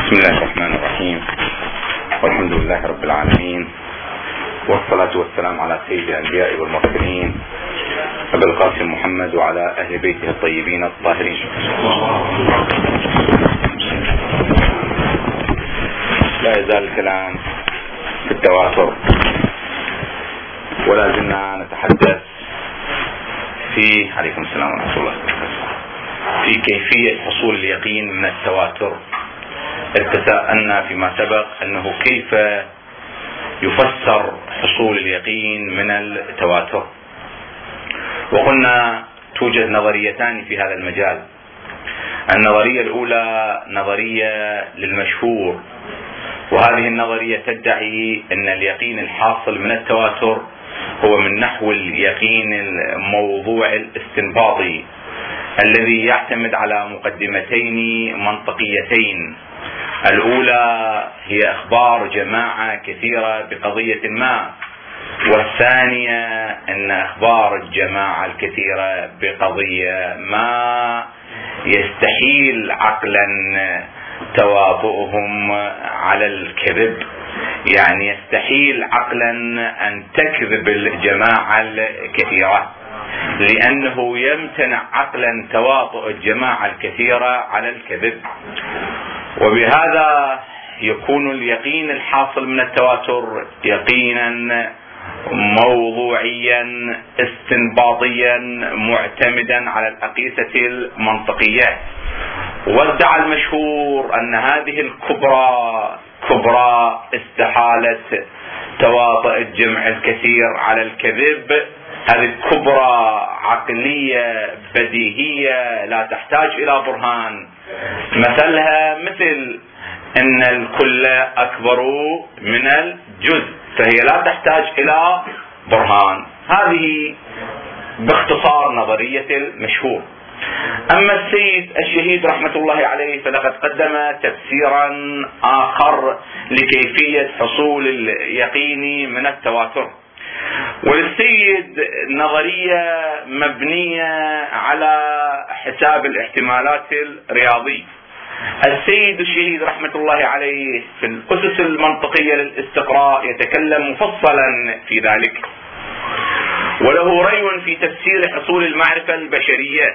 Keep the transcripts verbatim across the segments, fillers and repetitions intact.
بسم الله الرحمن الرحيم، والحمد لله رب العالمين، والصلاة والسلام على سيد الأنبياء والمرسلين أبي القاسم محمد وعلى أهل بيته الطيبين الطاهرين. لا يزال الكلام في التواتر، ولا زلنا نتحدث في عليكم السلام ورحمة الله في كيفية حصول اليقين من التواتر. تساءلنا فيما سبق أنه كيف يفسر حصول اليقين من التواتر، وقلنا توجد نظريتان في هذا المجال. النظرية الأولى نظرية للمشهور، وهذه النظرية تدعي أن اليقين الحاصل من التواتر هو من نحو اليقين الموضوع الاستنباطي الذي يعتمد على مقدمتين منطقيتين. الأولى هي أخبار جماعة كثيرة بقضية ما، والثانية أن أخبار الجماعة الكثيرة بقضية ما يستحيل عقلا توافؤهم على الكذب، يعني يستحيل عقلا أن تكذب الجماعة الكثيرة، لأنه يمتنع عقلا تواطؤ الجماعة الكثيرة على الكذب. وبهذا يكون اليقين الحاصل من التواتر يقينا موضوعيا استنباطيا معتمدا على الأقيسة المنطقية. وادعى المشهور أن هذه الكبرى كبرى استحالة تواطؤ الجمع الكثير على الكذب، هذه كبرى عقلية بديهية لا تحتاج إلى برهان. مثلها مثل أن الكل أكبر من الجزء، فهي لا تحتاج إلى برهان. هذه باختصار نظرية المشهور. أما السيد الشهيد رحمة الله عليه فلقد قدم تفسيرا آخر لكيفية حصول اليقين من التواتر. والسيد نظرية مبنية على حساب الاحتمالات الرياضي. السيد الشهيد رحمة الله عليه في الأسس المنطقية للاستقراء يتكلم مفصلا في ذلك، وله رأي في تفسير حصول المعرفة البشرية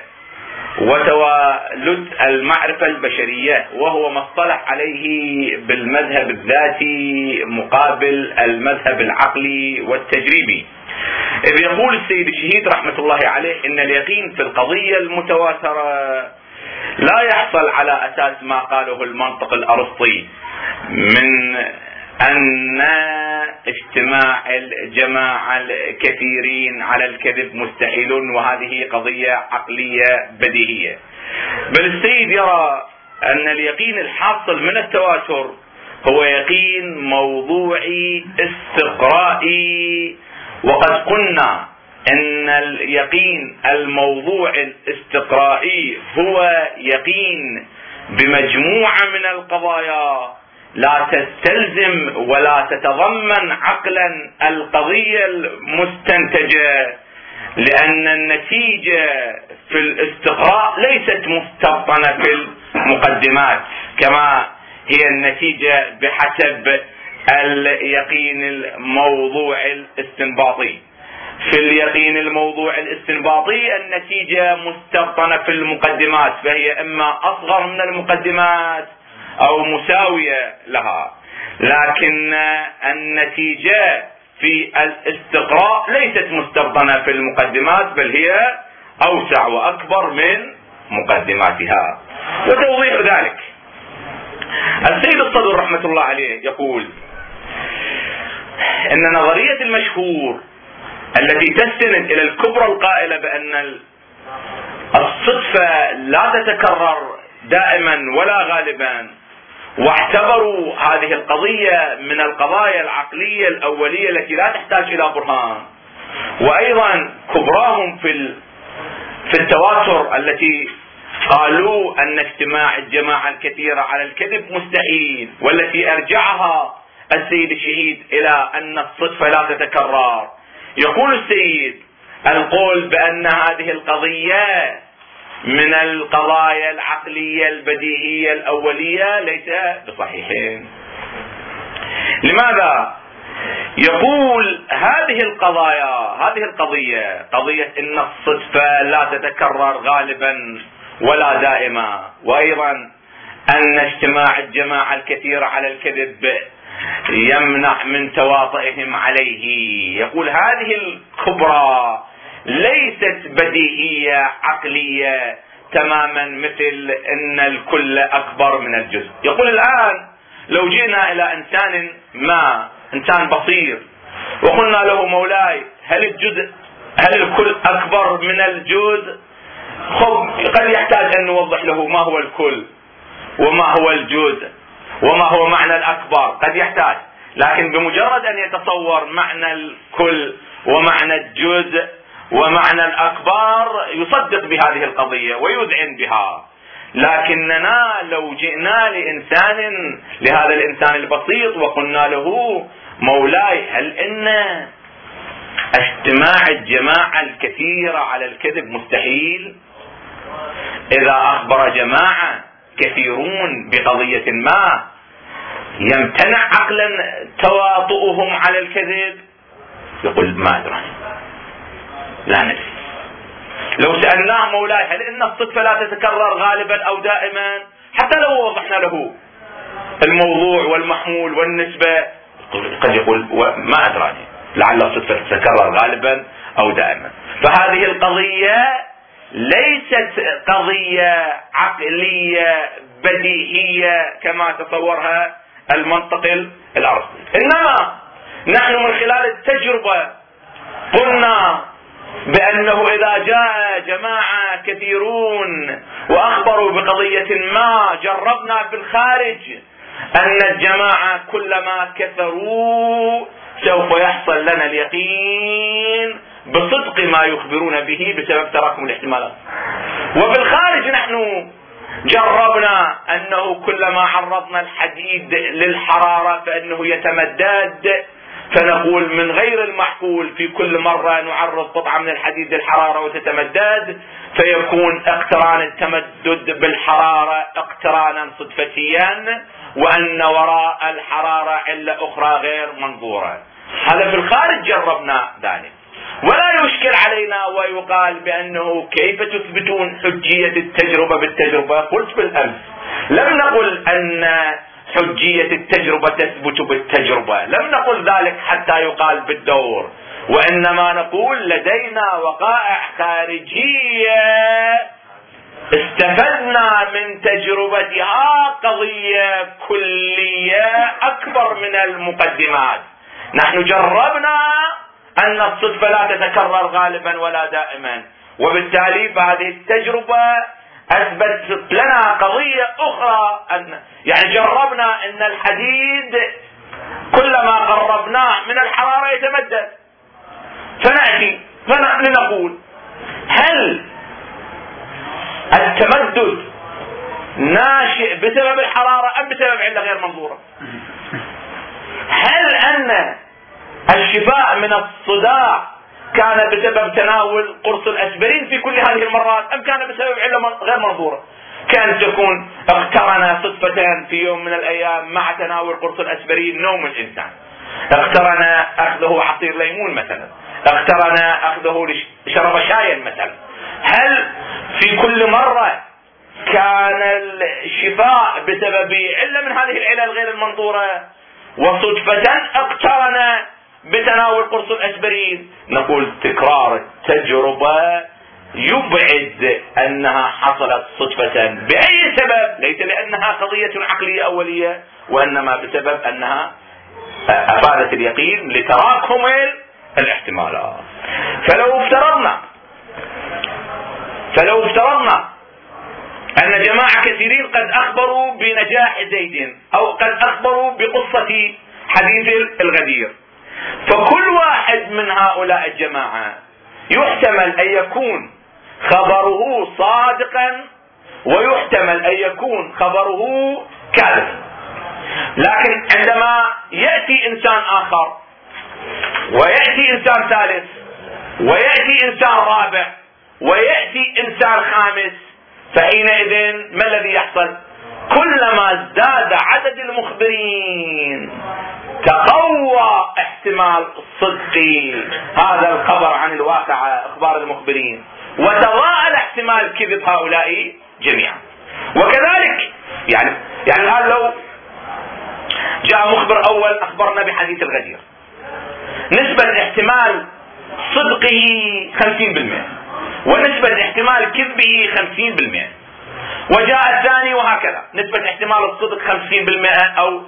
وتوالد المعرفة البشرية، وهو ما اصطلح عليه بالمذهب الذاتي مقابل المذهب العقلي والتجريبي. إذ يقول السيد الشهيد رحمة الله عليه إن اليقين في القضية المتواترة لا يحصل على أساس ما قاله المنطق الأرسطي من أن اجتماع الجماعة الكثيرين على الكذب مستحيل، وهذه قضية عقلية بديهية. بل السيد يرى أن اليقين الحاصل من التواتر هو يقين موضوعي استقرائي، وقد قلنا أن اليقين الموضوع الاستقرائي هو يقين بمجموعة من القضايا لا تستلزم ولا تتضمن عقلا القضية المستنتجة، لأن النتيجة في الاستقراء ليست مستبطنة في المقدمات كما هي النتيجة بحسب اليقين الموضوع الاستنباطي. في اليقين الموضوع الاستنباطي النتيجة مستبطنة في المقدمات، فهي إما أصغر من المقدمات أو مساوية لها، لكن النتيجة في الاستقراء ليست مستبطنة في المقدمات، بل هي أوسع وأكبر من مقدماتها. وتوضيح ذلك السيد الصدر رحمة الله عليه يقول إن نظرية المشهور التي تستند إلى الكبرى القائلة بأن الصدفة لا تتكرر دائما ولا غالبا، واعتبروا هذه القضية من القضايا العقلية الأولية التي لا تحتاج إلى برهان. وأيضا كبراهم في في التواتر التي قالوا أن اجتماع الجماعة الكثيرة على الكذب مستحيل، والتي أرجعها السيد الشهيد إلى أن الصدفة لا تتكرر. يقول السيد القول بأن هذه القضية من القضايا العقلية البديهية الأولية ليس بصحيحين. لماذا؟ يقول هذه القضايا، هذه القضية، قضية ان الصدفة لا تتكرر غالبا ولا دائما، وايضا ان اجتماع الجماعة الكثيرة على الكذب يمنع من تواطئهم عليه. يقول هذه الكبرى ليست بديهية عقلية تماما مثل ان الكل اكبر من الجزء. يقول الان لو جئنا الى انسان ما، انسان بصير، وقلنا له مولاي هل الجزء هل الكل اكبر من الجزء؟ خب قد يحتاج ان نوضح له ما هو الكل وما هو الجزء وما هو معنى الاكبر، قد يحتاج، لكن بمجرد ان يتصور معنى الكل ومعنى الجزء ومعنى الاكبر يصدق بهذه القضية ويذعن بها. لكننا لو جئنا لإنسان لهذا الإنسان البسيط وقلنا له مولاي هل إن اجتماع الجماعة الكثيرة على الكذب مستحيل؟ إذا أخبر جماعة كثيرون بقضية ما يمتنع عقلا تواطؤهم على الكذب؟ يقول ما أدري، لا ندري. لو سألناه مولاي هل إن الصدفة لا تتكرر غالبا أو دائما، حتى لو وضحنا له الموضوع والمحمول والنسبة قد يقول ما أدراني، لعل الصدفة تتكرر غالبا أو دائما. فهذه القضية ليست قضية عقلية بديهية كما تصورها المنطق الأرسطي، إنما نحن من خلال التجربة قلنا بأنه إذا جاء جماعة كثيرون وأخبروا بقضية ما، جربنا في الخارج أن الجماعة كلما كثروا سوف يحصل لنا اليقين بصدق ما يخبرون به بسبب تراكم الاحتمالات. وفي الخارج نحن جربنا أنه كلما عرضنا الحديد للحرارة فإنه يتمدد، فنقول من غير المحقول في كل مرة نعرض قطعة من الحديد للحرارة وتتمدد، فيكون اقتران التمدد بالحرارة اقترانا صدفتيا، وأن وراء الحرارة علة أخرى غير منظورة. هذا في الخارج جربنا ذلك، ولا يشكل علينا ويقال بأنه كيف تثبتون حجية التجربة بالتجربة. قلت بالأمس لم نقل أن حجية التجربة تثبت بالتجربة، لم نقل ذلك حتى يقال بالدور، وإنما نقول لدينا وقائع خارجية استفدنا من تجربتها قضية كلية أكبر من المقدمات. نحن جربنا أن الصدفة لا تتكرر غالبا ولا دائما، وبالتالي فهذه التجربة أثبتت لنا قضية أخرى، أن يعني جربنا أن الحديد كلما قربناه من الحرارة يتمدد، فنأتي فنقول هل التمدد ناشئ بسبب الحرارة أم بسبب علة غير منظورة؟ هل أن الشفاء من الصداع كان بسبب تناول قرص الأسبرين في كل هذه المرات أم كان بسبب علة غير منظورة؟ كان تكون اقترن صدفة في يوم من الأيام مع تناول قرص الأسبرين نوم الإنسان، اقترن أخذه عصير ليمون مثلا، اقترن أخذه شرب شايا مثلا. هل في كل مرة كان الشفاء بسبب علة من هذه العلل غير المنظورة وصدفة اقترن بتناول قرص الأسبرين؟ نقول تكرار التجربة يبعد أنها حصلت صدفة بأي سبب، ليس لأنها قضية عقلية أولية، وإنما بسبب أنها أفادت اليقين لتراكم الاحتمالات. فلو افترضنا فلو افترضنا أن جماعة كثيرين قد أخبروا بنجاح زيد أو قد أخبروا بقصة حديث الغدير، فكل واحد من هؤلاء الجماعة يحتمل أن يكون خبره صادقا ويحتمل أن يكون خبره كاذبا. لكن عندما يأتي إنسان آخر ويأتي إنسان ثالث ويأتي إنسان رابع ويأتي إنسان خامس فحينئذ ما الذي يحصل؟ كلما ازداد عدد المخبرين تقوى احتمال صدق هذا الخبر عن الواقع اخبار المخبرين، وتضاءل احتمال كذب هؤلاء جميعا. وكذلك يعني يعني الان لو جاء مخبر اول اخبرنا بحديث الغدير، نسبة احتمال صدقه خمسين بالمئة ونسبة احتمال كذبه خمسين بالمئة، وجاء الثاني وهكذا نسبة احتمال الصدق خمسين بالمئة او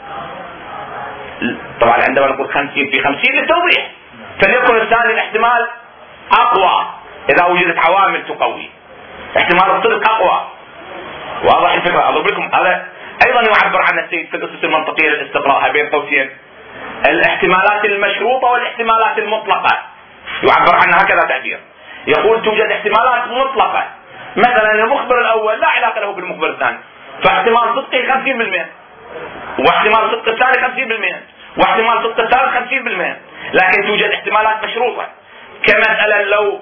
طبعا عندما نقول خمسين في خمسين للتوضيح، فليكن الثاني الاحتمال اقوى اذا وجدت عوامل تقوي احتمال الصدق اقوى. واضح الفكرة؟ اضرب لكم هذا ايضا يعبر عن السيد في الاسس المنطقية للاستقراء بين قوسين الاحتمالات المشروطة والاحتمالات المطلقة، يعبر عنها هكذا تعبير، يقول توجد احتمالات مطلقة، مثلا المخبر الاول لا علاقة له بالمخبر الثاني، فاحتمال صدقه خمسين بالمئة واحتمال صدق الثاني خمسين بالمئة واحتمال صدق الثالث خمسين بالمئة، لكن توجد احتمالات مشروطة. كمثلا لو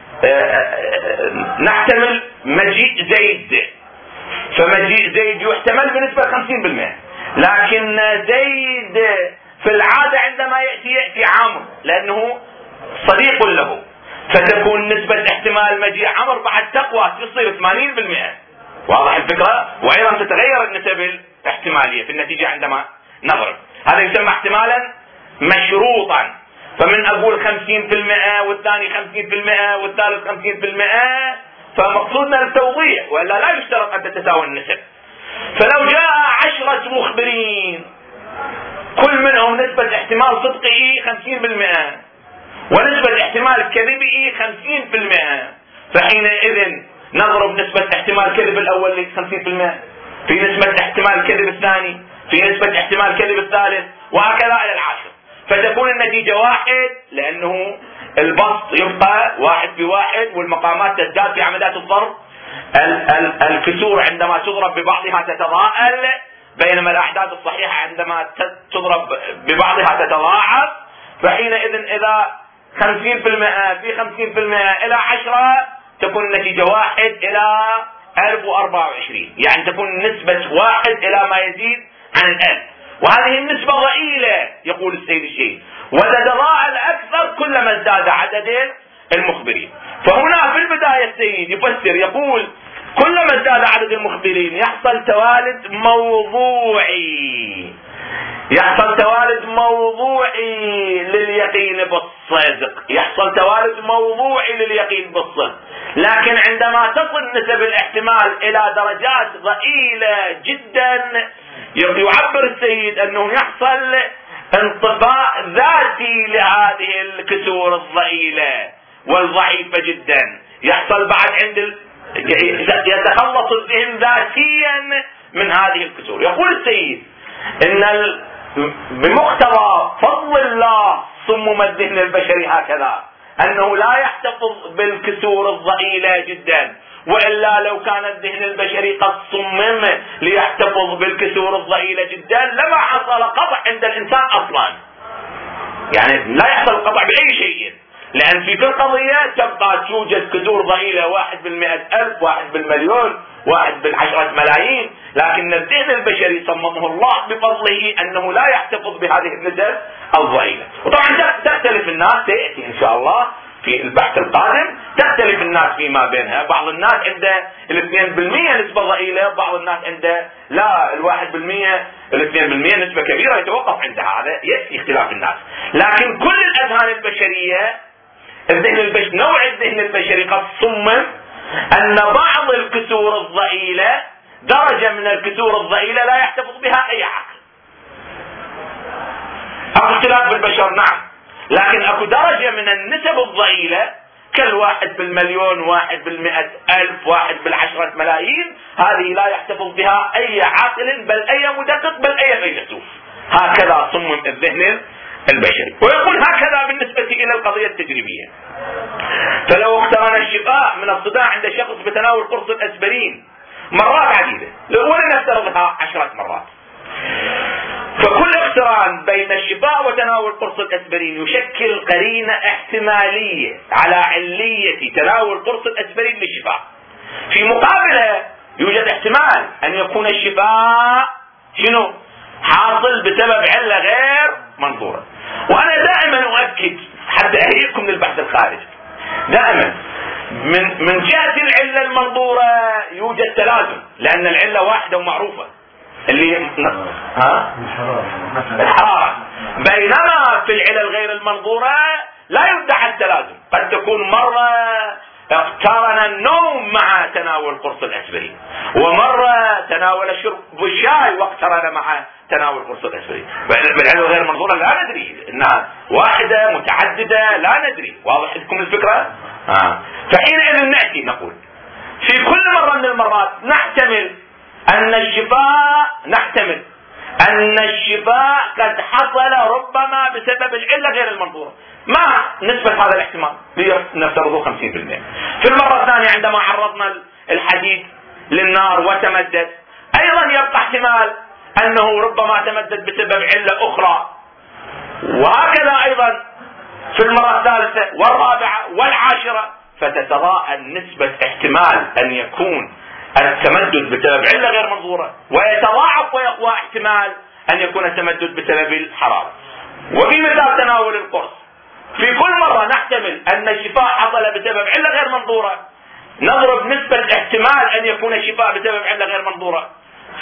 نحتمل مجيء زيد، فمجيء زيد يحتمل بنسبة خمسين بالمئة، لكن زيد في العادة عندما يأتي يأتي عمرو لأنه صديق له، فتكون نسبة احتمال مجيء عمرو بعد تقوى تصير ثمانين بالمئة. واضح الفكرة؟ وأيضا تتغير النسب الاحتمالية في النتيجة عندما نضرب، هذا يسمى احتمالا مشروطا. فمن أقول خمسين بالمئة والثاني خمسين بالمئة والثالث خمسين بالمئة، فمقصودنا التوضيح، وإلا لا يشترط أن تتساوي النسب. فلو جاء عشرة مخبرين كل منهم نسبة احتمال صدقه خمسين بالمئة ونسبة احتمال كذبه خمسين بالمئة، فحينئذ نضرب نسبة احتمال كذب الأول خمسين بالمئة في نسبة احتمال كذب الثاني في نسبة احتمال كذب الثالث وهكذا إلى العاشر، فتكون النتيجة واحد، لأنه البسط يبقى واحد بواحد والمقامات تزداد في عمليات الضرب. الكسور عندما تضرب ببعضها تتضاءل، بينما الأحداث الصحيحة عندما تضرب ببعضها تتضاعف. فحينئذ إذا خمسين بالمئة في خمسين بالمئة إلى عشرة تكون النتيجة واحد إلى ألف وأربعة وعشرين، يعني تكون نسبة واحد إلى ما يزيد عن الألف، وهذه النسبة ضئيلة يقول السيد الشيخ، وتتضاءل أكثر كلما ازداد عدد المخبرين. فهنا في البداية السيد يفسر يقول كلما ازداد عدد المخبرين يحصل توالد موضوعي، يحصل توالد موضوعي لليقين بالصدق، يحصل توالد موضوعي لليقين بالصدق. لكن عندما تصل نسب الاحتمال إلى درجات ضئيلة جدا يعبر السيد أنه يحصل انطباع ذاتي لهذه الكسور الضئيلة والضعيفة جدا، يحصل بعد عند ال... يتخلص الذهن ذاتيا من هذه الكسور. يقول السيد ان ال... بمقتضى فضل الله صمم الذهن البشري هكذا انه لا يحتفظ بالكسور الضئيلة جدا، وإلا لو كان الذهن البشري قد صمم ليحتفظ بالكسور الضئيلة جدا لما حصل قطع عند الإنسان أصلا، يعني لا يحصل قطع بأي شيء، لأن في كل قضية تبقى توجد كسور ضئيلة، واحد بالمئة ألف، واحد بالمليون، واحد بالعشرة ملايين، لكن الذهن البشري صممه الله بفضله أنه لا يحتفظ بهذه النسب الضئيلة. وطبعا تختلف الناس، تأتي إن شاء الله في البحث القادم تختلف الناس فيما بينها، بعض الناس عنده الاثنين بالمئة نسبة ضئيلة، بعض الناس عنده لا الواحد بالمئة الاثنين بالمئة نسبة كبيرة، يتوقف عندها، هذا يأتي اختلاف الناس. لكن كل الأذهان البشرية الذهن البشري نوع الذهن البشري قد صمم أن بعض الكسور الضئيلة درجة من الكسور الضئيلة لا يحتفظ بها أي عقل. أو اختلاف بالبشر نعم، لكن اكو درجة من النسب الضئيلة كالواحد بالمليون، واحد بالمئة ألف، واحد بالعشرة ملايين، هذه لا يحتفظ بها أي عاقل بل أي مدقق بل أي فيلسوف. هكذا صمم الذهن البشري. ويقول هكذا بالنسبة إلى القضية التجريبية، فلو اقترن الشقاء من الصداع عند شخص بتناول قرص الأسبرين مرات عديدة ولنفترضها عشرات مرات، فكل اقتران بين الشفاء وتناول قرص الأسبرين يشكل قرينة احتمالية على علية تناول قرص الأسبرين للشفاء. في مقابله يوجد احتمال ان يكون الشفاء شنو حاصل بسبب علة غير منظورة. وانا دائما اؤكد حتى اهيئكم من البحث الخارجي، دائما من من جهة العلة المنظورة يوجد تلازم، لان العلة واحدة ومعروفة اللي ها الحرارة، بينما في العلل غير المنظورة لا يدعى التلازم. قد تكون مرة اقترن النوم مع تناول قرص الاسبرين، ومرة تناول شرب الشاي واقترن مع تناول قرص الاسبرين. بالعلل غير المنظورة لا ندري انها واحدة متعددة، لا ندري. واضح لكم الفكرة؟ آه. فحينئذ نأتي نقول في كل مرة من المرات نحتمل ان الشفاء نحتمل ان الشفاء قد حصل ربما بسبب العلة غير المنظورة، مع نسبة هذا الاحتمال نفترضه خمسين بالمئة. في المرة الثانية عندما عرضنا الحديد للنار وتمدد، ايضا يبقى احتمال انه ربما تمدد بسبب علة اخرى، وهكذا ايضا في المرة الثالثة والرابعة والعاشرة، فتتضاءل نسبة احتمال ان يكون التمدد بسبب علة غير منظورة، ويتضاعف ويقوى احتمال ان يكون التمدد بسبب الحرارة. وفي مثال تناول القرص، في كل مرة نحتمل ان الشفاء حصل بسبب علة غير منظورة، نضرب نسبة احتمال ان يكون الشفاء بسبب علة غير منظورة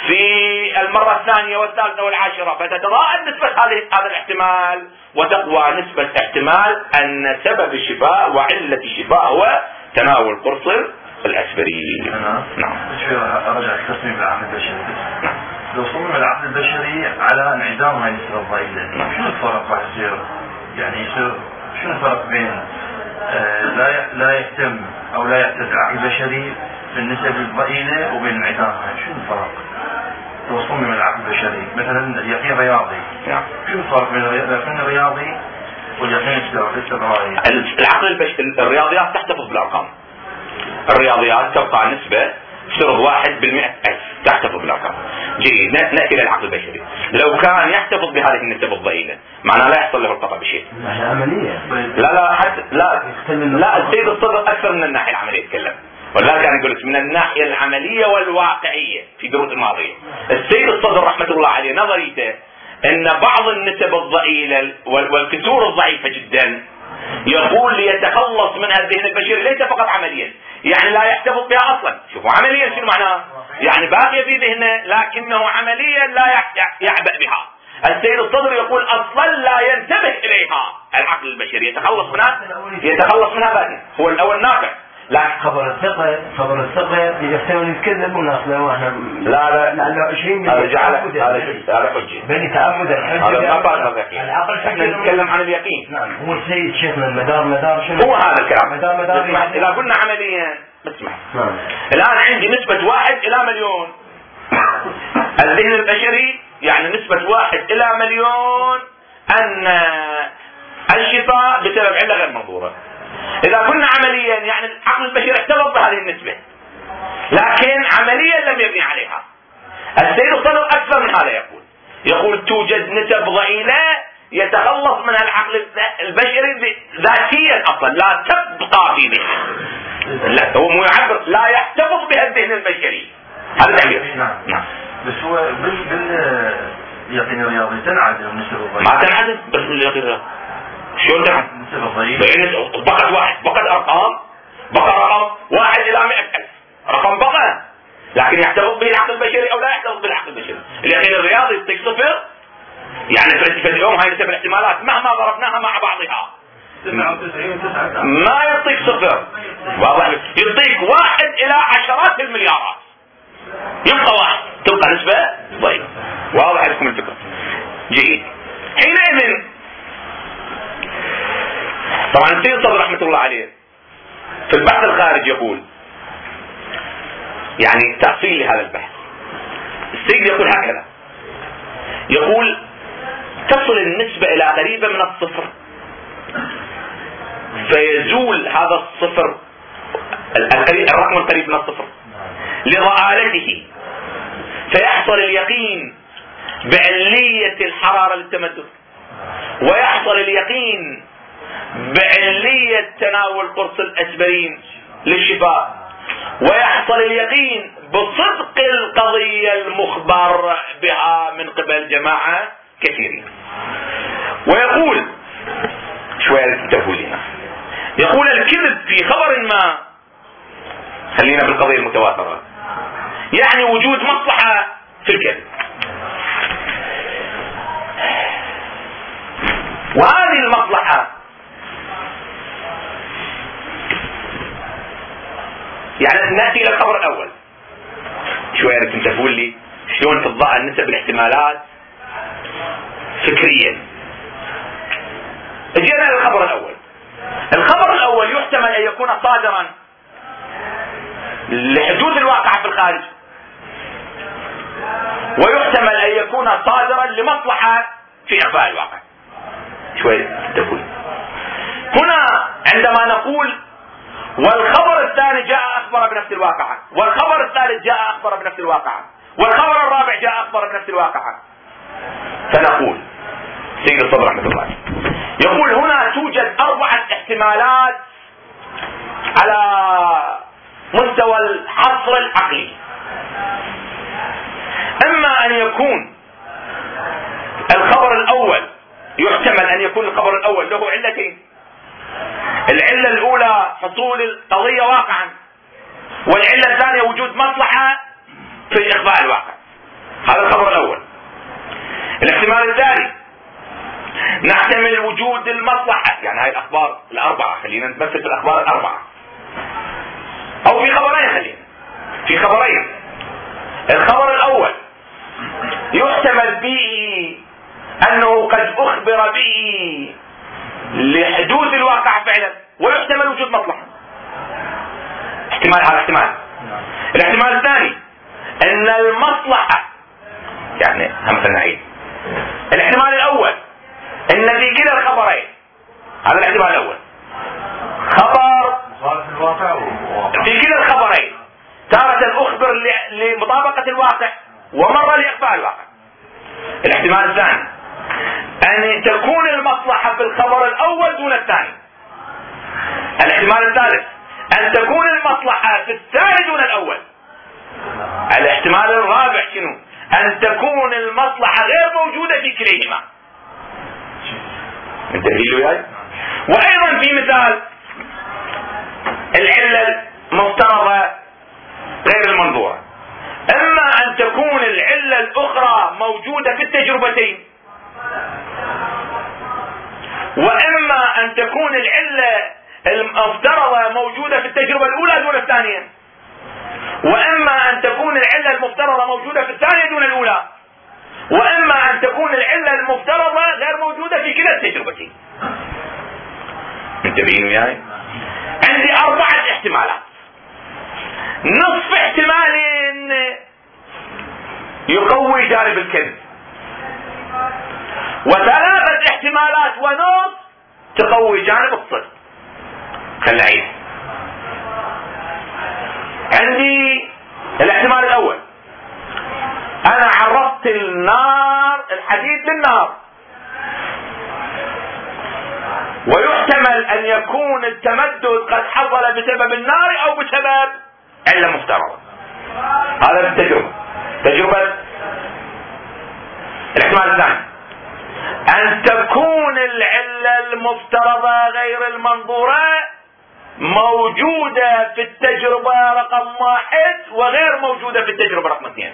في المرة الثانية والثالثة والعاشرة، فتتضاءل نسبة هذا الاحتمال وتقوى نسبة احتمال ان سبب الشفاء وعلة الشفاء هو تناول قرص الاسبرين. نعم. ارجع التصميم العقل البشري. نعم. لو صمم العقل البشري على انعدام هاي النسبة الضئيلة، شنو الفرق راح يصير؟ يعني يصير شنو الفرق بين آه لا لا يهتم او لا يعتز العقل البشري بالنسب الضئيلة وبين انعدامها؟ شنو الفرق؟ لو صمم العقل البشري مثلا اليقين رياضي، نعم، شنو الفرق بين اليقين الرياضي واليقين الاستدراجي؟ العقل البشري الرياضيات تحتفظ بالارقام، الرياضيات تبقى نسبة تفترض واحد بالمئة ألف تحتفظ بالارقام. جيد، نأتي للعقل البشري. لو كان يحتفظ بهذه النسب الضئيلة معناه لا يحصل له الخطأ بشيء. عملية. لا لا حتى لا لا السيد الصدر أكثر من الناحية العملية يتكلم، ولا كان يقول من الناحية العملية والواقعية في دروس الماضية. السيد الصدر رحمة الله عليه نظريته ان بعض النسب الضئيلة والكسور الضعيفة جدا يقول ليتخلص منها الذهن البشري ليس فقط عمليا، يعني لا يحتفظ بها اصلا. شوفوا عمليا شنو معناه؟ يعني باقية في ذهنه لكنه عمليا لا يعبأ بها. السيد الصدر يقول اصلا لا ينتبه اليها العقل البشري، يتخلص منها يتخلص منها بعدين، هو الاول نافع. لا خبر الثقة خبر الثقة يحتمل يتكذب والناس لو احنا لا لا لأنه عشرين هذا جعل هذا هذا حجة بني تعمد هذا ما بعد اليقين. احنا نتكلم عن اليقين. نعم هو السيد شيخنا المدار مدار شنو هو هذا الكلام. مدار مدار إذا قلنا عمليا اسمع نعم. الآن عندي نسبة واحد إلى مليون الذهن البشري، يعني نسبة واحد إلى مليون أن الشفاء بسبب علة غير منظورة. إذا كنا عمليا يعني العقل البشري احتفظ بهذه النسبة، لكن عمليا لم يبني عليها. السيد الصدر أكثر من هذا يقول يقول توجد نسب ضئيلة يتخلص منها العقل البشري ذاتيا أصلا، لا تبقى في ذهنه. لا هو مو يعبر لا يحتفظ بها الذهن البشري، هذا تعبير. نعم. نعم. بس هو بال بال اليقين الرياضي تنعدم النسب الضئيلة. ما تنعدم بس اليقين الرياضي شلون تنعدم؟ النسب الضئيلة بقت واحد، بقت أرقام، بقى رقم واحد إلى مئة ألف، رقم بقى، لكن يحتفظ به العقل البشري أو لا يحتفظ بالعقل البشري. اليقين الرياضي يعطيك صفر، يعني في اليوم هاي نسب الاحتمالات مهما ضربناها مع بعضها ما يعطيك صفر، واضح؟ يعطيك واحد إلى عشرات المليارات، يبقى واحد، تبقى نسبة ضئيلة. واضح لكم الفكرة؟ جيد. حينئذ طبعا السيد الصدر رحمة الله عليه في البحث الخارج يقول يعني تأصيل لهذا البحث، السيد يقول هكذا، يقول تصل النسبة إلى قريبة من الصفر، فيزول هذا الصفر الرقم القريب من الصفر لضآلته، فيحصل اليقين بعلية الحرارة للتمدد، ويحصل اليقين بعلية تناول قرص الأسبرين للشفاء، ويحصل اليقين بصدق القضية المخبر بها من قبل جماعة كثيرين. ويقول شوية انتبهوا لنا، يقول الكذب في خبر ما، خلينا بالقضية المتواترة، يعني وجود مصلحة في الكذب، وهذه المصلحة يعني نأتي إلى الخبر الأول شوية تنتبهوا لي شلون تضع النسب الاحتمالات فكريا. اجينا للخبر الأول. الخبر الأول يحتمل أن يكون صادرا لحدوث الواقع في الخارج، ويحتمل أن يكون صادرا لمصلحة في إخفاء الواقع. شوية تقول هنا عندما نقول والخبر الثاني جاء أخبر بنفس الواقعة، والخبر الثالث جاء أخبر بنفس الواقعة، والخبر الرابع جاء أخبر بنفس الواقعة، فنقول سيد الصدر رحمة الله يقول هنا توجد أربعة احتمالات على مستوى الحصر العقلي. إما أن يكون الخبر الأول، يحتمل أن يكون الخبر الأول له علتين، العلة الأولى حصول القضية واقعا، والعلة الثانية وجود مصلحة في إخفاء الواقع. هذا الخبر الأول. الاحتمال الثاني نحتمل وجود المصلحة، يعني هاي الأخبار الأربعة، خلينا نتمثل في الأخبار الأربعة، أو في خبرين، خلينا في خبرين. الخبر الأول يحتمل به أنه قد أخبر به لحدوث الواقع فعلا، ويحتمل وجود مصلحة. احتمال، هذا احتمال. الاحتمال الثاني أن المصلحة، يعني هم نعيد الاحتمال الأول أن في كلا الخبرين، هذا الاحتمال الأول، خبر في كلا الخبرين تارة أخبر لمطابقة الواقع ومرة لإخفاء الواقع. الاحتمال الثاني أن تكون المصلحة في الخبر الأول دون الثاني. الاحتمال الثالث أن تكون المصلحة في الثاني دون الأول. الاحتمال الرابع شنو؟ أن تكون المصلحة غير موجودة في كليهما. انتبهوا وياي. وأيضا في مثال العلة المفترضة غير المنظورة، إما أن تكون العلة الأخرى موجودة في التجربتين، وإما أن تكون العلة المفترضة موجودة في التجربة الأولى دون الثانية، وإما أن تكون العلة المفترضة موجودة في الثانية دون الأولى، وإما أن تكون العلة المفترضة غير موجودة في كلا التجربتين. انتبهين وياي. عندي أربعة احتمالات. نصف احتمال يقوي جانب الكذب، وثلاثة احتمالات ونصف تقوي جانب الصدق. خلنا نعيد. عندي الاحتمال الأول، أنا عرضت النار الحديد للنار، ويحتمل أن يكون التمدد قد حصل بسبب النار أو بسبب علة مفترضة. هذا التجربة تجربة. الاحتمال الثاني أن تكون العلة المفترضة غير المنظورة موجودة في التجربة رقم واحد وغير موجودة في التجربة رقم اثنين.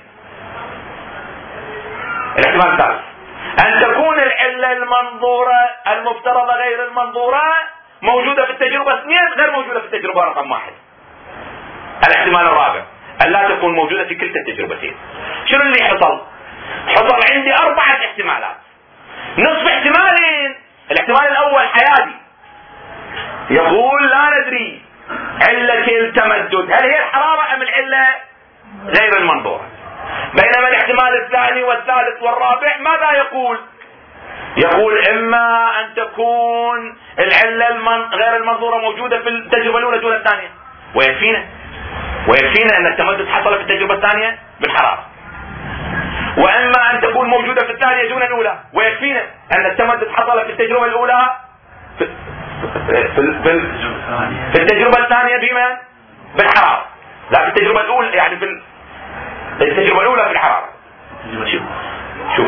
الاحتمال الثالث أن تكون العلة المنظورة المفترضة غير المنظورة موجودة في التجربة اثنين غير موجودة في التجربة رقم واحد. الاحتمال الرابع أن لا تكون موجودة في كلتا التجربتين. شنو اللي حصل؟ حصل عندي أربعة احتمالات. نصف احتمالين. الاحتمال الأول حيادي، يقول لا ندري علة التمدد هل هي الحرارة أم العلة غير المنظورة. بينما الاحتمال الثاني والثالث والرابع ماذا يقول؟ يقول إما أن تكون العلة المن... غير المنظورة موجودة في التجربة الأولى دون الثانية، ويكفينا ويكفينا أن التمدد حصل في التجربة الثانية بالحرارة، وإما أن تكون موجودة في الثانية دون الأولى، ويكفينا أن التمدد حصل في التجربة الأولى في, في, في, في التجربة الثانية بما بالحرارة. لا في التجربة الأولى، يعني في التجربة الأولى في الحرارة. شوف شوف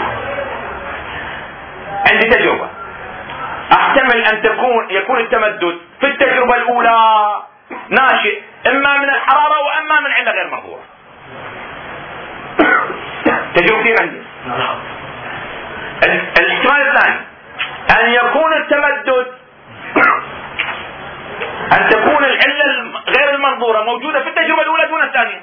عندي تجربة احتمل ان تكون يكون التمدد في التجربة الأولى ناشئ اما من الحرارة واما من علة غير منظورة. تجربتين عندي. الاحتمال الثاني ان يكون التمدد ان تكون العلة غير المنظورة موجودة في التجربة الأولى دون الثانية.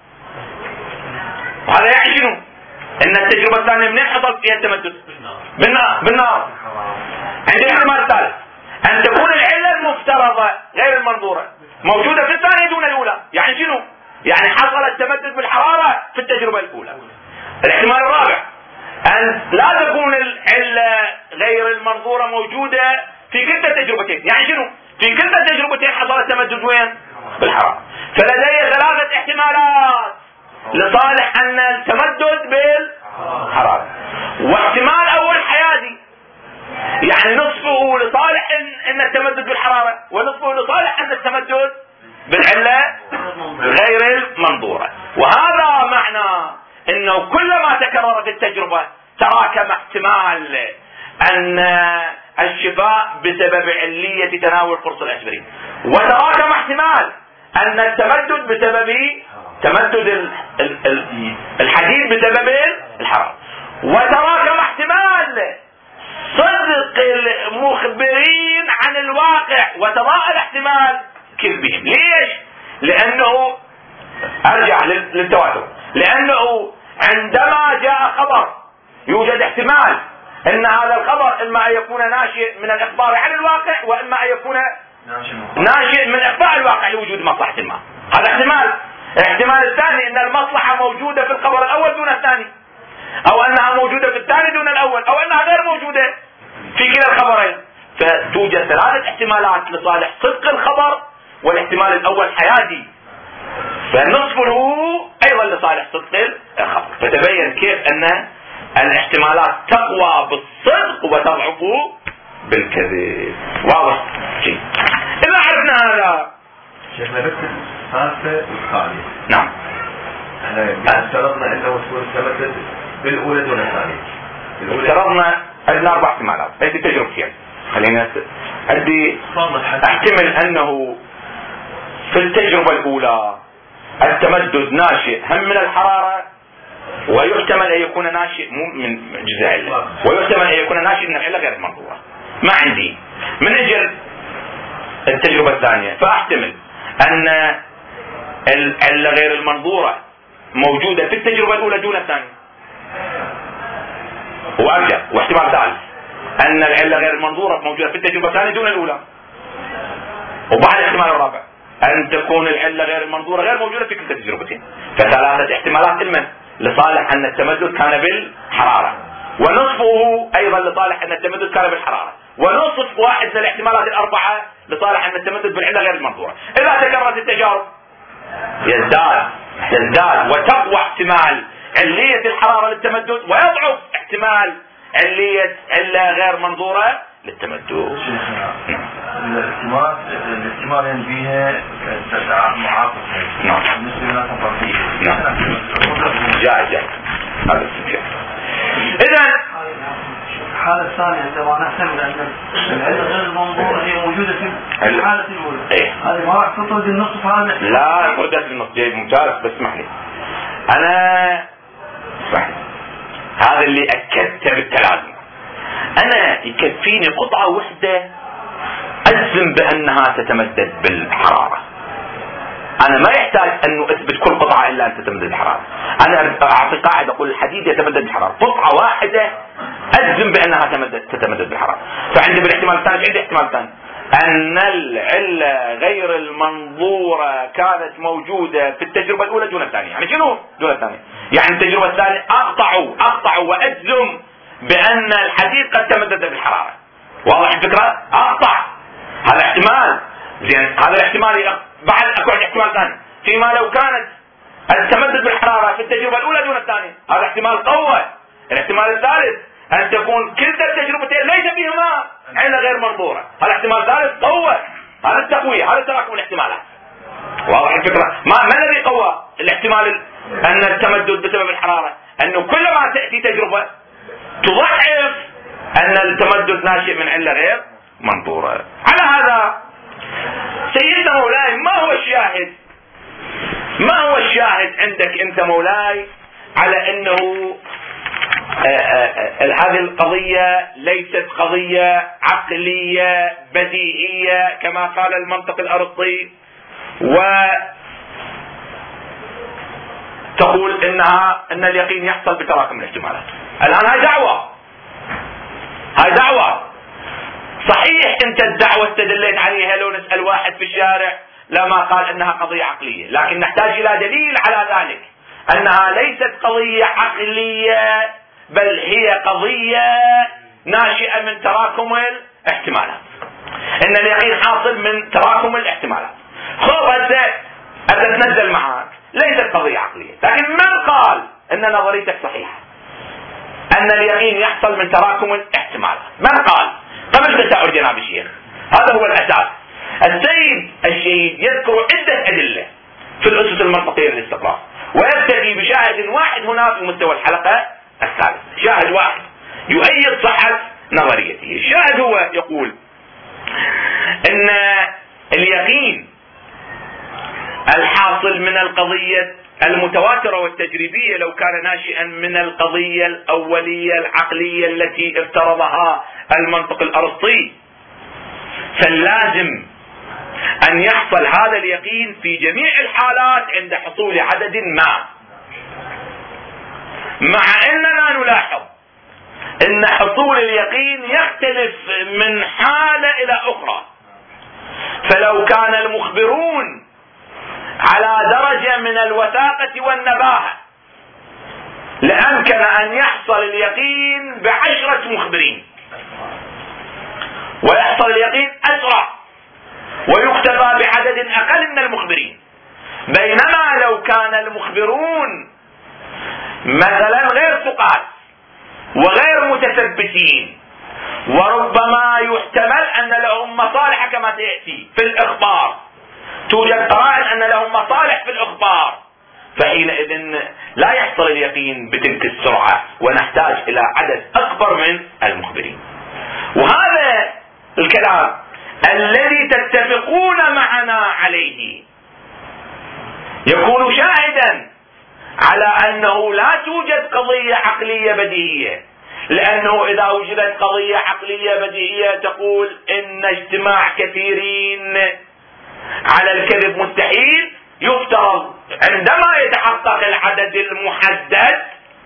وهذا يعني شنو؟ ان التجربة الثانية منين حصل فيها التمدد؟ بالنار. بالنار. عندي الاحتمال الثالث ان تكون العلة المفترضة غير المنظورة موجودة في الثانية دون الأولى. يعني شنو؟ يعني حصل التمدد بالحرارة في التجربة الأولى. الاحتمال الرابع ان لا تكون العلة غير المنظورة موجودة في كلتا التجربتين. يعني شنو؟ في كلتا التجربتين حصل التمدد وين؟ بالحرارة. فلدي ثلاثة احتمالات لصالح ان التمدد بالحرارة. واحتمال اول حيادي، يعني نصفه لصالح ان التمدد بالحرارة ونصفه لصالح ان التمدد بالعلة غير المنظورة. وهذا معنى انه كلما تكررت التجربة تراكم احتمال ان الشفاء بسبب علية تناول قرص الاسبرين، وتراكم احتمال ان التمدد بسبب تمدد الحديد بسبب الحرارة، وتراكم احتمال صدق المخبرين عن الواقع وتضاءل احتمال كذبهم. ليش؟ لانه ارجع للتواتر، لانه عندما جاء خبر يوجد احتمال ان هذا الخبر اما ان يكون ناشئ من الاخبار عن الواقع واما ان يكون ناشئ من اخفاء الواقع لوجود مصلحة ما. هذا احتمال. الاحتمال الثاني ان المصلحة موجودة في الخبر الاول دون الثاني، او انها موجودة في الثاني دون الاول، او انها غير موجودة في كلا الخبرين. فتوجد ثلاثة احتمالات لصالح صدق الخبر، والاحتمال الاول حيادي فنصفه ايضا لصالح صدق الخبر. فتبين كيف ان الاحتمالات تقوى بالصدق وتضعف بالكذب. واضح؟ شيء اذا عرفنا هذا شيخنا بس الثالثة والثانية. نعم. احنا افترضنا انه تكون التمدد بالاولى دون الثانية. افترضنا عندنا اربع احتمالات. هذه تجربتين. خلينا عندي احتمل انه في التجربة الاولى التمدد ناشئ هم من الحرارة، ويحتمل ان يكون ناشئ مو من جزء علة، ويحتمل ان يكون ناشئ من العلة غير المنظورة. ما عندي من اجل التجربة الثانية فاحتمل ان العلة غير المنظورة موجودة في التجربة الاولى دون الثانية، وارجع. واحتمال ثالث ان العلة غير المنظورة موجودة في التجربة الثانية دون الاولى. وبعد الاحتمال الرابع ان تكون العلة غير المنظورة غير موجودة في كلتا التجربتين. فثلاثة احتمالات لمن؟ لصالح ان التمدد كان بالحرارة، ونصفه ايضا لصالح ان التمدد كان بالحرارة، ونصف واحد من الاحتمالات الاربعة لصالح ان التمدد بالعلة غير المنظورة. اذا تكررت التجارب يزداد يزداد وتقوى احتمال علية الحرارة للتمدد، ويضعف احتمال علية علة غير منظورة للتمدد. الاحتمال الاحتمالين فيها معاطفة. نعم. بالنسبة لنا تفاصيل. نعم. جاء جاء. هذا الشيء. إذا الحالة الثانية عندما نحتمل أن العلة غير المنظورة هي موجودة في الحالة الأولى. إيه. هذه ما راح تطرد النصف هذا. لا تطرد النصف. جيد ممتاز. بس اسمح لي. أنا اسمح لي. هذا اللي أكدت بالتلازم. أنا يكفيني قطعة واحدة أجزم بأنها تتمدد بالحرارة. أنا ما يحتاج أنه أثبت كل قطعة إلا أن تتمدد بالحرارة. أنا أعطي قاعدة أقول الحديد يتمدد بالحرارة. قطعة واحدة أجزم بأنها تتمدد بالحرارة. فعندي بالاحتمال الثاني عندي احتمال ثاني أن العلة غير المنظورة كانت موجودة في التجربة الأولى دون الثانية. يعني شنو دون الثانية؟ يعني التجربة الثانية أقطعوا أقطعوا وأجزم بأن الحديد قد تمدد بالحرارة. واضح الفكرة؟ أقطع. هذا احتمال. زين هذا الاحتمال. بعد أكو احتمال ثاني فيما لو كانت التمدد بالحرارة في التجربة الأولى دون الثانية. هذا احتمال قوة. الاحتمال الثالث أن تكون كلتا التجربتين ليس فيهما علة غير منظورة. هذا احتمال ثالث قوة. هذا التقوية. هذا تراكم الاحتمالات. واضح الفكرة؟ ما ما الذي قوى الاحتمال أن التمدد بسبب الحرارة؟ أنه كلما تأتي تجربة تضعف أن التمدد ناشئ من علة غير منظورة. على هذا سيدنا مولاي، ما هو الشاهد ما هو الشاهد عندك أنت مولاي على أنه هذه القضية ليست قضية عقلية بديهية كما قال المنطق الأرسطي، وتقول إنها إن اليقين يحصل بتراكم الاحتمالات؟ الآن هاي دعوة هاي دعوة صحيح أنت الدعوة استدليت عليها لو نسأل واحد في الشارع لما قال إنها قضية عقلية، لكن نحتاج إلى دليل على ذلك أنها ليست قضية عقلية بل هي قضية ناشئة من تراكم الاحتمالات. إن اليقين حاصل من تراكم الاحتمالات. خذ هسه أتنزل معك، ليست قضية عقلية، لكن من قال إن نظريتك صحيحة أن اليقين يحصل من تراكم الاحتمالات؟ من قال؟ قبل تساؤل جناب الشيخ، هذا هو الأساس. السيد الشهيد يذكر عدة أدلة في الأسس المنطقية للاستقرار، ويبتدي بشاهد واحد هنا في مستوى الحلقة الثالثة، شاهد واحد يؤيد صحة نظريته. الشاهد هو يقول ان اليقين الحاصل من القضية المتواترة والتجريبية لو كان ناشئا من القضية الأولية العقلية التي افترضها المنطق الأرسطي، فاللازم أن يحصل هذا اليقين في جميع الحالات عند حصول عدد ما، مع أننا نلاحظ أن حصول اليقين يختلف من حالة إلى أخرى. فلو كان المخبرون على درجة من الوثاقة والنباهة لأمكن أن يحصل اليقين بعشرة مخبرين، ويحصل اليقين أسرع ويكتفى بعدد أقل من المخبرين. بينما لو كان المخبرون مثلا غير ثقات وغير متثبتين، وربما يحتمل أن لهم مصالح كما سيأتي في الإخبار، توجد قرائن أن لهم مصالح في الإخبار، فحينئذ لا يحصل اليقين بتلك السرعة ونحتاج إلى عدد أكبر من المخبرين. وهذا الكلام الذي تتفقون معنا عليه يكون شاهدا على أنه لا توجد قضية عقلية بديهية، لأنه إذا وجدت قضية عقلية بديهية تقول إن اجتماع كثيرين على الكذب مستحيل، يفترض عندما يتحقق العدد المحدد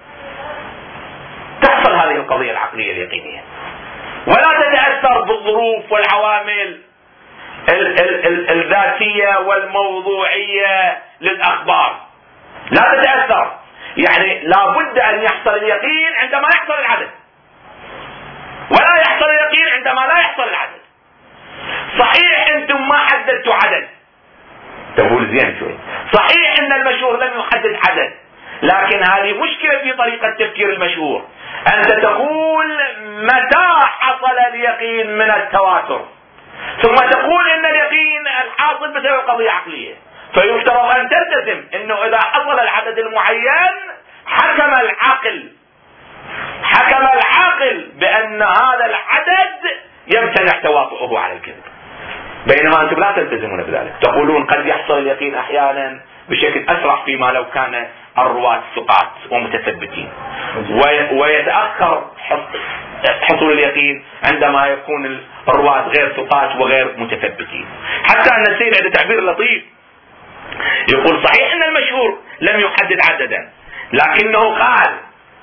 تحصل هذه القضية العقلية اليقينية، ولا تتأثر بالظروف والعوامل ال ال ال الذاتية والموضوعية للأخبار، لا تتأثر. يعني لا بد أن يحصل اليقين عندما يحصل العدد، ولا يحصل اليقين عندما لا يحصل العدد. صحيح أنتم ما حددتوا عدد، تقول زين شوي، صحيح أن المشهور لم يحدد عدد، لكن هذه مشكلة في طريقة تفكير المشهور. أنت تقول متى حصل اليقين من التواتر، ثم تقول إن اليقين الحاصل بسبب قضية عقلية، فيفترض أن تلتزم أنه إذا حصل العدد المعين حكم العقل حكم العقل بأن هذا العدد يمتنع تواطؤه على الكذب. بينما أنتم لا تلتزمون بذلك، تقولون قد يحصل اليقين أحيانا بشكل أسرع فيما لو كان الرواة ثقات ومتثبتين، ويتأخر حصول اليقين عندما يكون الرواة غير ثقات وغير متثبتين. حتى أن السيد عنده تعبير لطيف يقول صحيح أن المشهور لم يحدد عددا، لكنه قال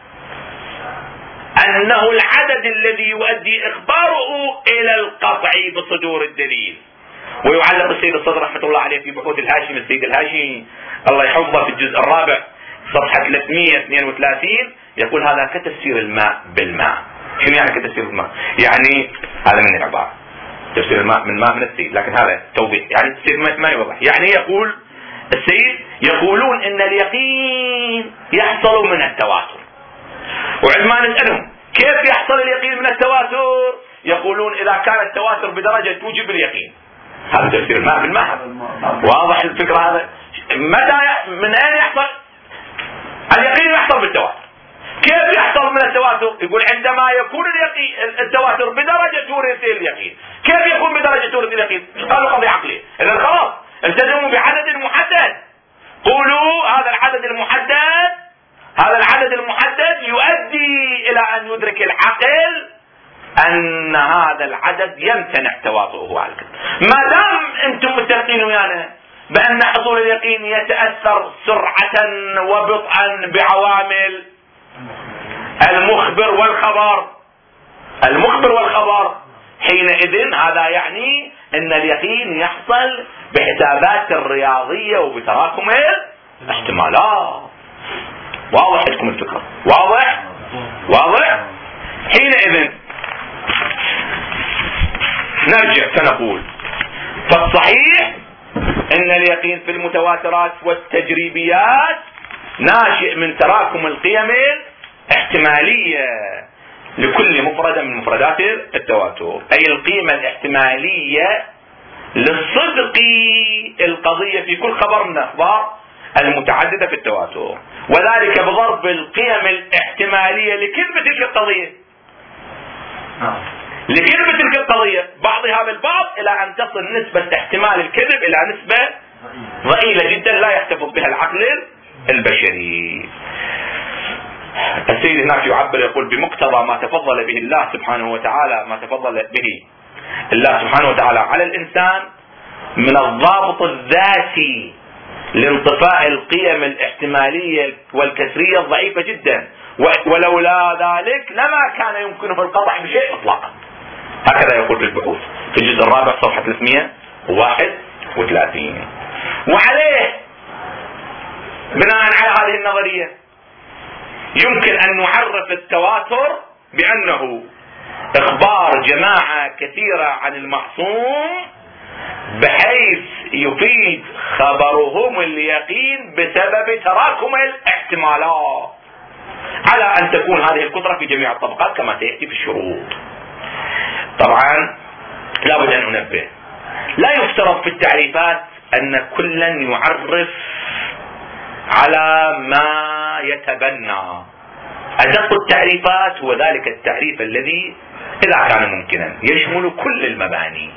أنه العدد الذي يؤدي إخباره إلى القطع بصدور الدليل. ويعلق السيد الصدر رحمة الله عليه في بحوث الهاشمي، السيد الهاشمي الله يحفظه في الجزء الرابع صفحة ثلاثمئة واثنين وثلاثين يقول هذا كتفسير الماء بالماء. شنو يعني كتفسير الماء؟ يعني هذا من العبارة تفسير الماء من ماء من السيد، لكن هذا توضيح، يعني السيد ما يوضح. يعني يقول السيد يقولون ان اليقين يحصل من التواتر، وعندما نسألهم كيف يحصل اليقين من التواتر يقولون اذا كان التواتر بدرجة توجب اليقين، هذا تفسير الماء بالماء. واضح الفكرة هذا؟ متى من اين يحصل اليقين؟ يحصل بالتواتر. كيف يحصل من التواتر؟ يقول عندما يكون اليقين التواتر بدرجة ورث اليقين. كيف يكون بدرجة ورث اليقين؟ قالوا قضية عقلية. اذا خلاص التزموا بعدد محدد، قولوا هذا العدد المحدد هذا العدد المحدد يؤدي الى ان يدرك العقل ان هذا العدد يمتنع تواطؤه على الكذب. ما دام انتم متفقين ويانا بان حصول اليقين يتاثر سرعة وبطئا بعوامل المخبر والخبر المخبر والخبر حينئذ هذا يعني ان اليقين يحصل بحسابات الرياضية وبتراكم الاحتمالات. واضح لكم الفكرة؟ واضح واضح حينئذ نرجع فنقول فالصحيح ان اليقين في المتواترات والتجريبيات ناشئ من تراكم القيم الاحتمالية لكل مفردة من مفردات التواتر، اي القيمة الاحتمالية للصدق القضية في كل خبر من الاخبار المتعددة في التواتر، وذلك بضرب القيم الاحتمالية لكذب تلك القضية لكذب تلك القضية بعضها بالبعض الى ان تصل نسبة احتمال الكذب الى نسبة ضئيلة جدا لا يحتفظ بها العقل البشري. السيد هناك يعبر يقول بمقتضى ما تفضل به الله سبحانه وتعالى ما تفضل به الله سبحانه وتعالى على الانسان من الضابط الذاتي لانطفاء القيم الاحتمالية والكسرية الضعيفة جدا، ولولا ذلك لما كان يمكنه القطع بشيء اطلاقا. هكذا يقول في البحوث في الجزء الرابع صفحة ثلاثمئة وواحد وثلاثين. وعليه بناء على هذه النظرية يمكن ان نعرف التواتر بانه اخبار جماعة كثيرة عن المعصوم بحيث يفيد خبرهم اليقين بسبب تراكم الاحتمالات، على ان تكون هذه القدرة في جميع الطبقات كما سيأتي في الشروط. طبعا لابد ان انبه، لا يفترض في التعريفات ان كلا يعرف على ما يتبنى. ادق التعريفات هو ذلك التعريف الذي اذا كان ممكنا يشمل كل المباني.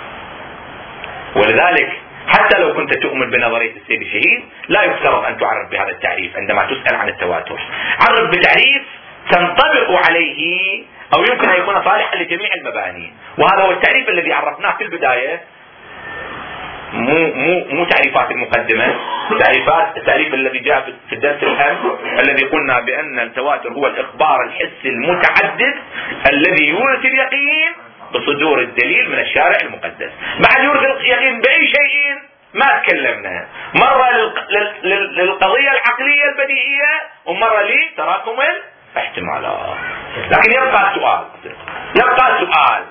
ولذلك حتى لو كنت تؤمن بنظرية السيد الشهيد لا يفترض ان تعرف بهذا التعريف عندما تسأل عن التواتر. عرف بتعريف تنطبق عليه او يمكن ان يكون صالحا لجميع المباني، وهذا هو التعريف الذي عرفناه في البداية. مو مو مو تعريفات المقدمة، تعريفات التعريف الذي جاء في الدرس الأهم الذي قلنا بأن التواتر هو الإخبار الحسي المتعدد الذي يورث اليقين بصدور الدليل من الشارع المقدس. بعد يورث اليقين بأي شيء ما تكلمنا، مرة للقضية العقلية البديهية ومرة لتراكم الاحتمالات. لكن يبقى السؤال يبقى السؤال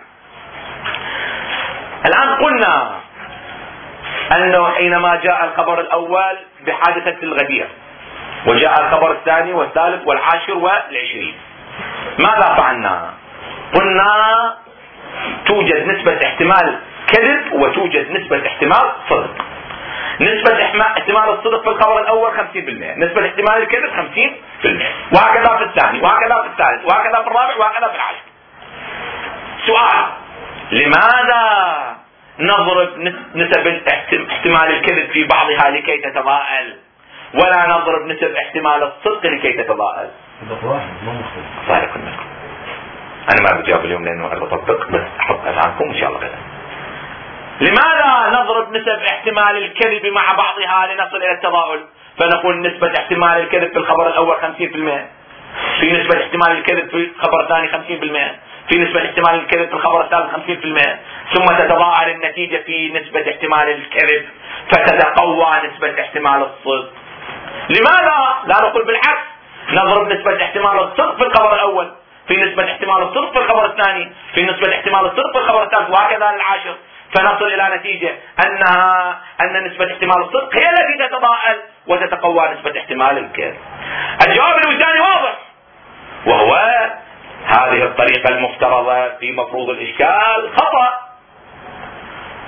الآن قلنا أنه حينما جاء الخبر الأول بحادثة الغدير وجاء الخبر الثاني والثالث والعاشر والعشرين ماذا فعلنا؟ قلنا توجد نسبة احتمال كذب وتوجد نسبة احتمال صدق. نسبة احتمال الصدق في الخبر الأول خمسين بالمئة، نسبة احتمال الكذب خمسين بالمئة، وهكذا في الثاني وهكذا في الثالث وهكذا في الرابع وهكذا في العاشر. سؤال: لماذا نضرب نسب احتمال الكذب في بعضها لكي تتضاءل ولا نضرب نسب احتمال الصدق لكي تتضاءل؟ صحيح منكم. انا ما بجاوب اليوم لانه انا بطبق، بس احط عنكم ان شاء الله غدا. لماذا نضرب نسب احتمال الكذب مع بعضها لنصل الى التضاؤل؟ فنقول نسبة احتمال الكذب في الخبر الاول خمسين بالمئة، في نسبة احتمال الكذب في الخبر الثاني خمسين بالمئة، في نسبة احتمال الكذب في الخبر الثالث خمسين بالمئة، ثم تتضاءل النتيجة في نسبة احتمال الكذب فتتقوى نسبة احتمال الصدق. لماذا لا نقول بالعكس؟ نضرب نسبة احتمال الصدق في الخبر الأول، في نسبة احتمال الصدق في الخبر الثاني، في نسبة احتمال الصدق في الخبر الثالث، وهكذا للعاشر، فنصل إلى نتيجة أنها أن نسبة احتمال الصدق هي التي تتضاءل وتتقوى نسبة احتمال الكذب. الجواب الوجداني واضح، وهو هذه الطريقة المفترضة في مفروض الإشكال خطأ.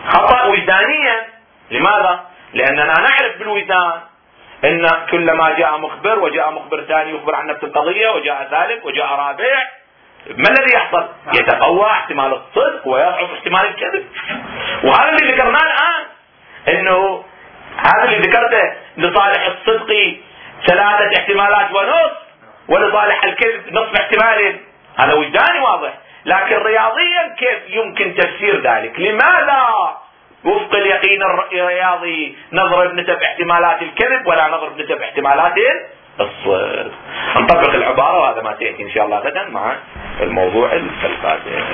خطأ وجدانيا. لماذا؟ لأننا نعرف بالوجدان ان كلما جاء مخبر وجاء مخبر ثاني يخبر عن نفس القضية وجاء ثالث وجاء رابع، ما الذي يحصل؟ يتقوى احتمال الصدق ويضعف احتمال الكذب. وهذا اللي ذكرناه الآن، انه هذا اللي ذكرته لصالح الصدق ثلاثة احتمالات ونصف، ولصالح الكذب نصف احتمال. هذا وجداني واضح، لكن رياضيا كيف يمكن تفسير ذلك؟ لماذا وفق اليقين الرياضي نضرب نسب احتمالات الكذب ولا نضرب نسب احتمالات الصدق؟ نطبق العبارة، وهذا ما سيأتي إن شاء الله غدا مع الموضوع القادم.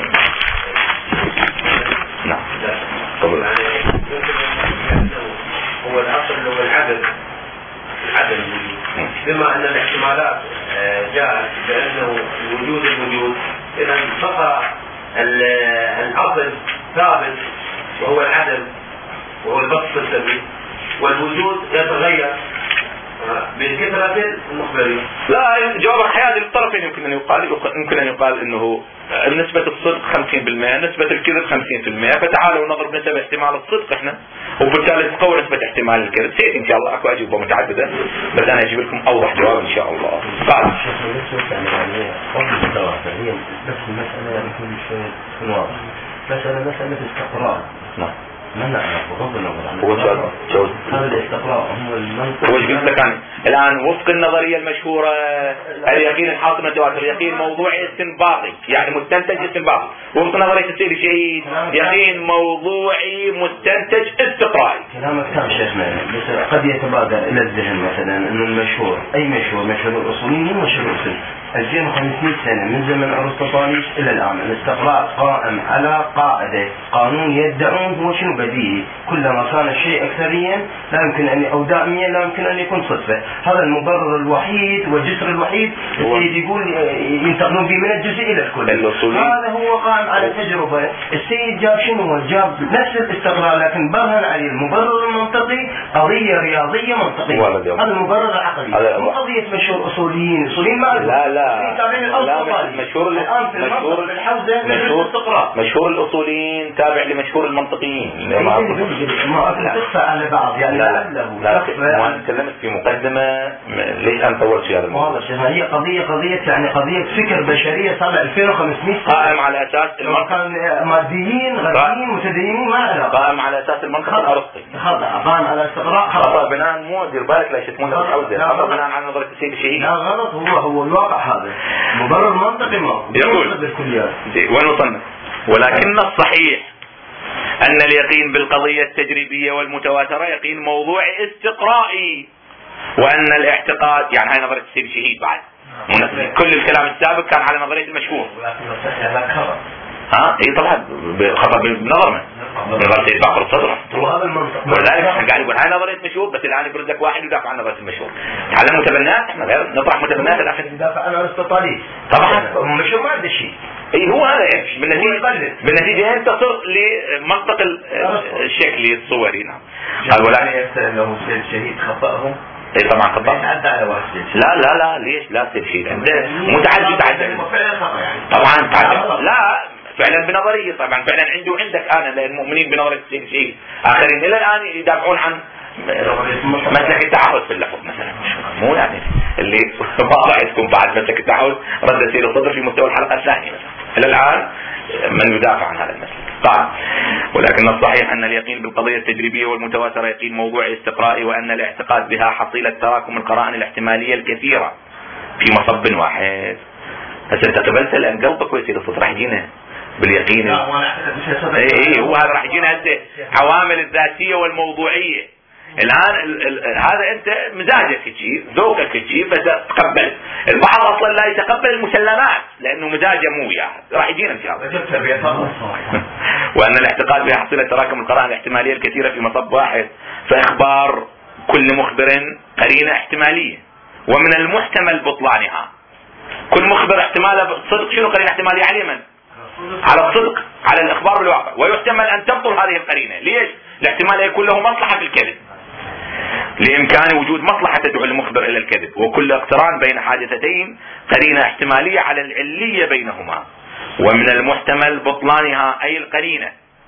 نعم. قبل هو الأصل هو العدد العدد بما أن الاحتمالات جاءت بأنه الوجود الوجود، إذا بقى الأصل ثابت وهو العدد وهو البسط السبيل، والوجود يتغير بكثرة المخبرين. لا، جواب حيادي للطرفين. يمكن أن يقال يمكن أن يقال إنه نسبة الصدق خمسين بالمئة، نسبة الكذب خمسين بالمئة، فتعالوا نضرب نسبة احتمال الصدق احنا، وبالتالي تقوى نسبة احتمال الكذب. سيأتي إن شاء الله أكو أجوبة متعددة، بس أنا أجيب لكم أوضح جواب إن شاء الله. قال بس المسألة يكون شيء واضح، مسألة مسألة استقرار. نعم. ما نعرف بغض النظر عن هو سؤال هذا الاستقراء هو المنطق. وش قلت لك أنا الآن وفق النظرية المشهورة اليقين الحاصل متواتر، يقين موضوعي استنباطي يعني مستنتج استنباطي. وفق نظرية السيد الشهيد يقين موضوعي مستنتج استقرائي. كلامك تام شيخنا، بس قد يتبادر إلى الذهن مثلا إنه المشهور أي مشهور مشهور الأصوليين مو مشهور الأصول ألفين وخمسمئة سنة من زمن أرسطو إلى الآن. الاستقراء قائم على قاعدة قانون يدعون هو شنو بديهي، كلما كان الشيء أكثريا لا يمكن أن أو دائميا لا يمكن أن يكون صدفة. هذا المبرر الوحيد والجسر الوحيد السيد يقول ينتقلون به من الجزء إلى الكل. هذا هو قائم على تجربة. السيد جاب شنو؟ جاب نفس الاستقراء لكن برهن عليه المبرر المنطقي قضية رياضية منطقية. هذا المبرر العقلي، مو قضية مشهور أصوليين. أصوليين ما لا لا لا مشهور مشهور مشهور الأصوليين تابع لمشهور المنطقيين. ما تخفى على بعض يعني. لا لا لا تكلمت في مقدمة، ليش أنا طولت في هذا الموضوع؟ هي قضية قضية يعني قضية فكر بشرية صار ألفين وخمسمئة قائم على أساس المنطق، ماديين غربيين متدينين ما علاقة، قائم على أساس المنطق الأرسطي، قائم على استقراء خطأ بناء مو دير بالك لا يشتمون بالحوزة، خطأ بناء على نظرية السيد الشهيد. لا غلط، هو هو الواقع هذا مبرر منطقي ما يقول ونصنف. ولكن الصحيح أن اليقين بالقضية التجريبية والمتواترة يقين موضوعي استقرائي، وأن الاعتقاد يعني هاي نظرية السيد الشهيد بعد كل الكلام السابق كان على نظرية المشهور. ها اي طبعا خطأ بنظرنا نظرية سيد باقر الصدر، ولذلك احنا قاعد نقول هاي نظرية مشهور، بس الآن يبرز لك واحد يدافع عن نظرية المشهور. تعلم متبنات، احنا غير نطرح متبنات الآخر يدافع عن ارسطو طبعا مشهور ما عنده شيء. اي هو هذا يعني بالنتيجة بالنتيجة انت تصل لمنطق الشكلي الصوري. نعم. ولكن لو سيد شهيد خطأهم اي طبعا خطأ. لا لا لا ليش لا سيد شهيد متعدد عدد طبعا تعدد. لا فعلا بنظرية طبعا فعلا عنده عندك انا لان المؤمنين بنظرية السيد الشهيد اخرين الى الان يدافعون عن مسلك التعهد في اللفظ مثلا، مو يعني اللي ما راح تكون بعد مسلك التعهد رد سيد الصدر في مستوى الحلقة الثانية مثلا. الى الان من يدافع عن هذا المسلك. قال ولكن الصحيح أن اليقين بالقضية التجريبية والمتواترة يقين موضوعي استقرائي، وأن الاعتقاد بها حصيلة تراكم القرائن الاحتمالية الكثيرة في مصب واحد. هسه انت قبلت الان قلبك ويصير الصوت راح يجينا باليقين. اي اي هو هذا راح يجينا هسه عوامل الذاتية والموضوعية. الآن ال ال هذا أنت مزاجك تجيب ذوقك تجيب بس تقبل. البعض أصلا لا يتقبل المسلمات لأنه مزاجه مو وياه، راح يجينا إن شاء الله. وأن الاعتقاد بها حصيلة تراكم القرائن الاحتمالية الكثيرة في مصب واحد، فإخبار كل مخبر قرينة احتمالية ومن المحتمل بطلانها. كل مخبر احتماله بالصدق شنو قرينة احتمالية على من؟ على الصدق، على الإخبار بالواقع، ويحتمل أن تبطل هذه القرينة. ليش؟ الاحتمال يكون له مصلحة في الكذب، لإمكان وجود مصلحة تدعو المخبر إلى الكذب، وكل اقتران بين حادثتين قرينة احتمالية على العلية بينهما، ومن المحتمل بطلانها أي القرينة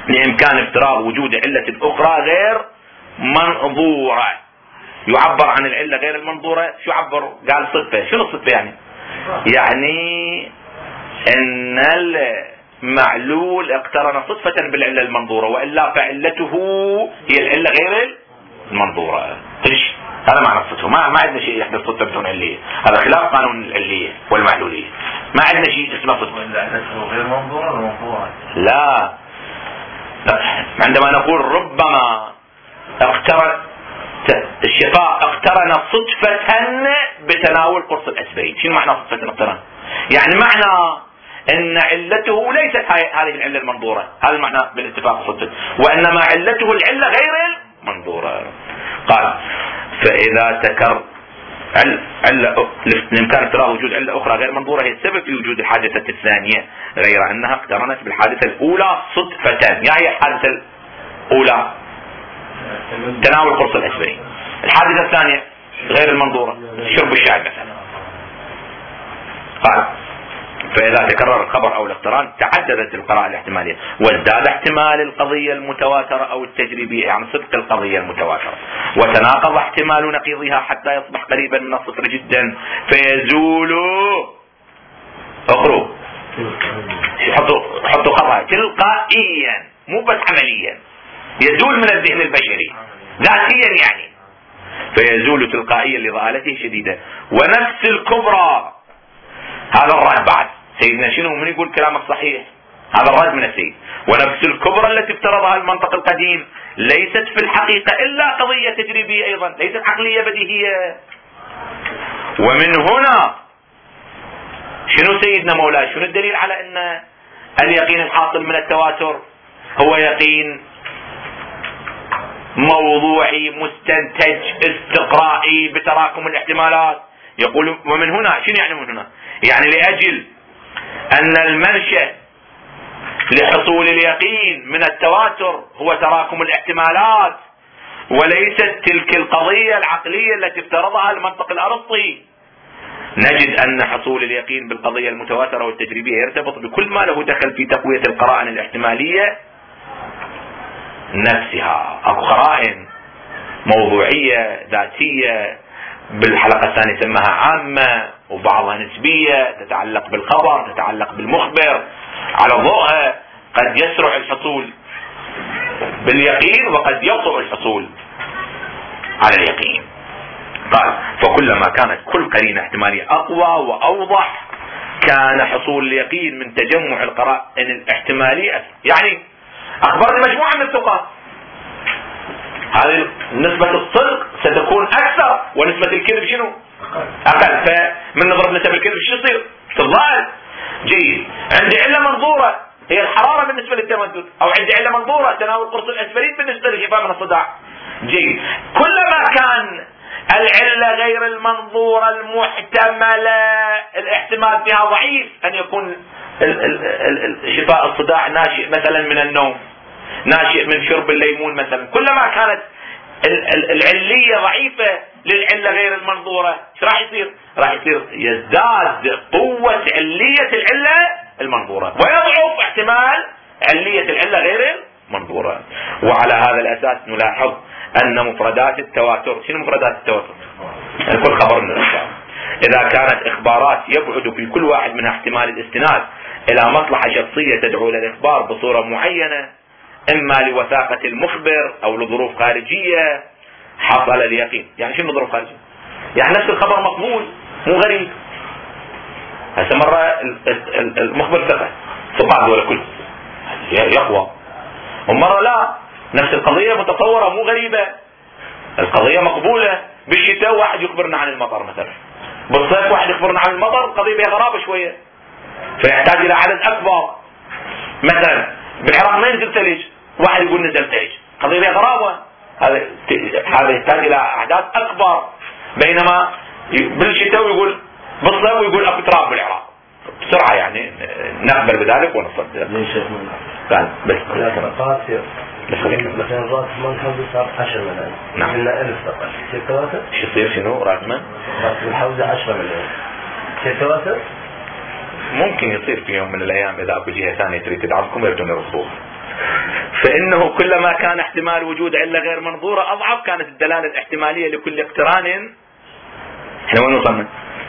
بإمكان افتراض وجود علة أخرى غير منظورة. يعبر عن العلة غير المنظورة شو عبر؟ قال صدفة. شنو الصدفة يعني؟ يعني ان المعلول اقترن صدفة بالعلة المنظورة، وإلا فعلته هي العلة غير المنظورة. ليش؟ هذا معنى الصدفة. ما ما عندنا شيء يحدث صدفة بدون علية، هذا خلاف قانون العلية والمعلولية. ما عندنا شيء اسمه صدفة. غير منظورة ولا منظورة؟ لا. عندما نقول ربما اقترن الشفاء اقترن صدفة بتناول قرص الأسبرين. شنو معنى صدفة اقترن؟ يعني معنى ان علته ليست هذه العلة المنظورة، هذا المعنى بالاتفاق صدفة، وانما علته العلة غير المنظورة. قال فاذا تكر علة الامكان افتراض وجود علة اخرى غير منظورة هي السبب في وجود الحادثة الثانية، غير انها اقترنت بالحادثة الاولى صدفة. يعني الحادثة الاولى تناول قرص الأسبرين، الحادثة الثانية غير المنظورة شرب الشاي مثلا. قال فإذا تكرر الخبر أو الاقتران تعددت القراءة الاحتمالية، وازداد احتمال القضية المتواترة أو التجريبية، يعني صدق القضية المتواترة، وتناقض احتمال نقيضها حتى يصبح قريبا من الصفر جدا فيزول. اقروا حطوا حطوا خبر تلقائيا مو بس عمليا، يزول من الذهن البشري ذاتيا يعني، فيزول تلقائيا لضالته شديدة. ونفس الكبرى، هذا الرد بعد سيدنا شنو من يقول كلامك صحيح، هذا الرد من السيد. ونفس الكبرى التي افترضها المنطق القديم ليست في الحقيقة إلا قضية تجريبية أيضا، ليست عقلية بديهية. ومن هنا شنو سيدنا مولاي شنو الدليل على أن اليقين الحاصل من التواتر هو يقين موضوعي مستنتج استقرائي بتراكم الاحتمالات؟ يقول ومن هنا. شنو يعني من هنا؟ يعني لأجل أن المنشأ لحصول اليقين من التواتر هو تراكم الاحتمالات، وليست تلك القضية العقلية التي افترضها المنطق الأرسطي. نجد أن حصول اليقين بالقضية المتواترة والتجريبية يرتبط بكل ما له دخل في تقوية القرائن الاحتمالية نفسها. أكو قرائن موضوعية ذاتية بالحلقة الثانية سماها عامة، وبعضها نسبية تتعلق بالخبر تتعلق بالمخبر، على ضوءها قد يسرع الحصول باليقين وقد يبطئ الحصول على اليقين. قال فكلما كانت كل قرينة احتمالية أقوى وأوضح كان حصول اليقين من تجمع القرائن الاحتمالية. يعني أخبرني مجموعة من الثقات، هذه نسبة الصدق ستكون أكثر ونسبة الكذب شنو؟ أقل. فمن نضرب نسبة الكذب شو يصير؟ تضال. جيد. عندي علة منظورة هي الحرارة بالنسبة للتمدد، أو عندي علة منظورة تناول قرص الأسبرين بالنسبة للشفاء من الصداع. جيد. كلما كان العلة غير المنظورة المحتملة الاحتمال فيها ضعيف أن يكون شفاء الصداع ناشئ مثلا من النوم، ناشئ من شرب الليمون مثلا، كلما كانت العلية ضعيفة للعلة غير المنظورة ايش راح يصير؟ راح يصير يزداد قوة علية العلة المنظورة ويضعف احتمال علية العلة غير المنظورة. وعلى هذا الأساس نلاحظ أن مفردات التواتر، شنو مفردات التواتر؟ يعني كل خبر من الأخبار إذا كانت إخبارات يبعد في كل واحد منها احتمال الاستناد إلى مصلحة شخصية تدعو إلى الإخبار بصورة معينة، إما لوثاقة المخبر أو لظروف خارجية، حصل اليقين. يعني شنو ظروف خارجية؟ يعني نفس الخبر مقبول مو غريب. هسه مرة المخبر ثقة ثقات ولا كل يقوى، ومرة لا، نفس القضية متصورة مو غريبة، القضية مقبولة. بالشتاء واحد يخبرنا عن المطر مثلا، بالصيف واحد يخبرنا عن المطر، القضية بها غرابة شوية فيحتاج إلى عدد أكبر. مثلا بالعراق ما ينزل ثلج، واحد يقول نزل ثلج، قضية بها غرابة، هذا هذا يحتاج إلى أعداد أكبر. بينما بالشتاء يقول بالصيف ويقول أكو تراب بالعراق بسرعة، يعني نقبل بذلك ونصدق. قال بس مثلا راتمان كان صار عشرة ملايين، نعم قلنا ألف فقط، شيء تواتر؟ شو يصير شنو راتمان؟ راتب الحوزة عشرة ملايين، شيء تواتر؟ ممكن يصير في يوم من الأيام إذا أكو جهة ثانية تريد تدعمكم يرجون يرصوها، فإنه كلما كان احتمال وجود علة غير منظورة أضعف كانت الدلالة الاحتمالية لكل اقتران. احنا وين وصلنا؟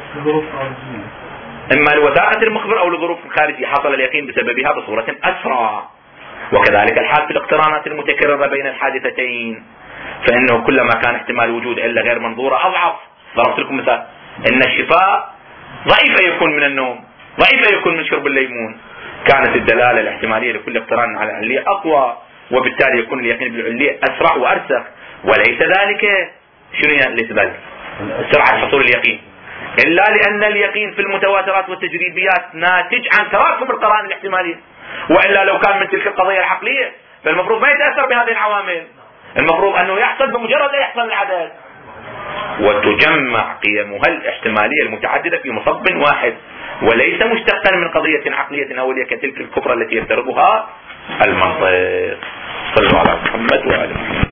إما لوثاقة المخبر أو لظروف خارجية حصل اليقين بسببها بصورة أسرع. وكذلك الحال في الاقترانات المتكررة بين الحادثتين، فإنه كلما كان احتمال وجود علة غير منظورة أضعف. ضربت لكم مثال إن الشفاء ضعيف يكون من النوم، ضعيف يكون من شرب الليمون، كانت الدلالة الاحتمالية لكل اقتران على العلية أقوى، وبالتالي يكون اليقين بالعلية أسرع وأرسخ. وليس ذلك، شنو يعني ليس ذلك؟ سرعة حصول اليقين، إلا لأن اليقين في المتواترات والتجريبيات ناتج عن تراكم القرائن الاحتمالية، وإلا لو كان من تلك القضية العقلية فالمفروض ما يتأثر بهذه العوامل، المفروض أنه يحصل بمجرد أن يحصل العدد. وتجمع قيمها الاحتمالية المتعددة في مصب واحد، وليس مشتقا من قضية عقلية أولية كتلك الكبرى التي يفترضها المنطق. صلوا على محمد وآله.